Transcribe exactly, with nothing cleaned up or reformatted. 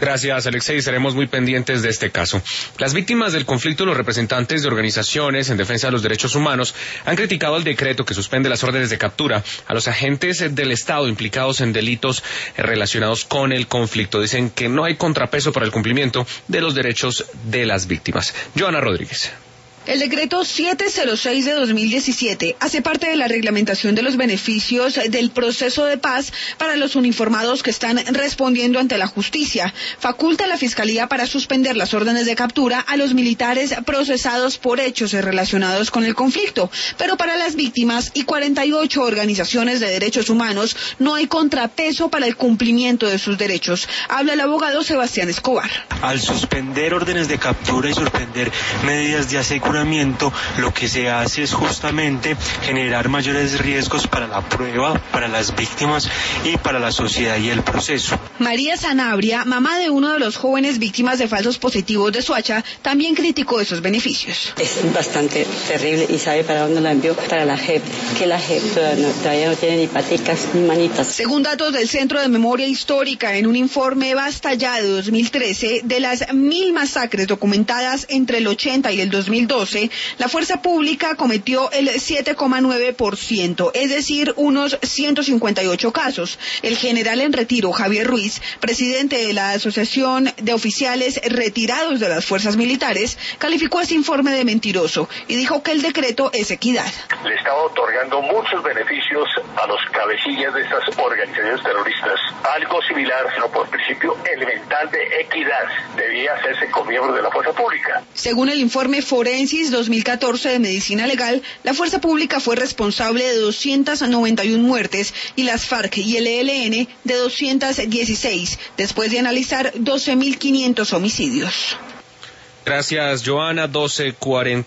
Gracias, Alexei. Seremos muy pendientes de este caso. Las víctimas del conflicto y los representantes de organizaciones en defensa de los derechos humanos han criticado el decreto que suspende las órdenes de captura a los agentes del Estado implicados en delitos relacionados con el conflicto. Dicen que no hay contrapeso para el cumplimiento de los derechos de las víctimas. Joana Rodríguez. El decreto setecientos seis de dos mil diecisiete hace parte de la reglamentación de los beneficios del proceso de paz para los uniformados que están respondiendo ante la justicia. Faculta a la Fiscalía para suspender las órdenes de captura a los militares procesados por hechos relacionados con el conflicto. Pero para las víctimas y cuarenta y ocho organizaciones de derechos humanos no hay contrapeso para el cumplimiento de sus derechos. Habla el abogado Sebastián Escobar. Al suspender órdenes de captura y suspender medidas de aseguramiento, lo que se hace es justamente generar mayores riesgos para la prueba, para las víctimas y para la sociedad y el proceso. María Sanabria, mamá de uno de los jóvenes víctimas de falsos positivos de Soacha, también criticó esos beneficios. Es bastante terrible y sabe para dónde la envió, para la J E P, que la J E P todavía no, todavía no tiene ni paticas ni manitas. Según datos del Centro de Memoria Histórica, en un informe Basta Ya de dos mil trece, de las mil masacres documentadas entre el ochenta y el dos mil doce, la fuerza pública cometió el siete coma nueve por ciento, es decir, unos ciento cincuenta y ocho casos. El general en retiro, Javier Ruiz, presidente de la Asociación de Oficiales Retirados de las Fuerzas Militares, calificó ese informe de mentiroso y dijo que el decreto es equidad. Le estaba otorgando muchos beneficios a los cabecillas de estas organizaciones terroristas. Algo similar, sino por principio elemental de equidad, debía hacerse con miembros de la fuerza pública. Según el informe Forensis dos mil catorce de Medicina Legal, la fuerza pública fue responsable de doscientas noventa y una muertes y las FARC y el E L N de doscientas dieciséis, después de analizar doce mil quinientos homicidios. Gracias, Joana. doce cuarenta.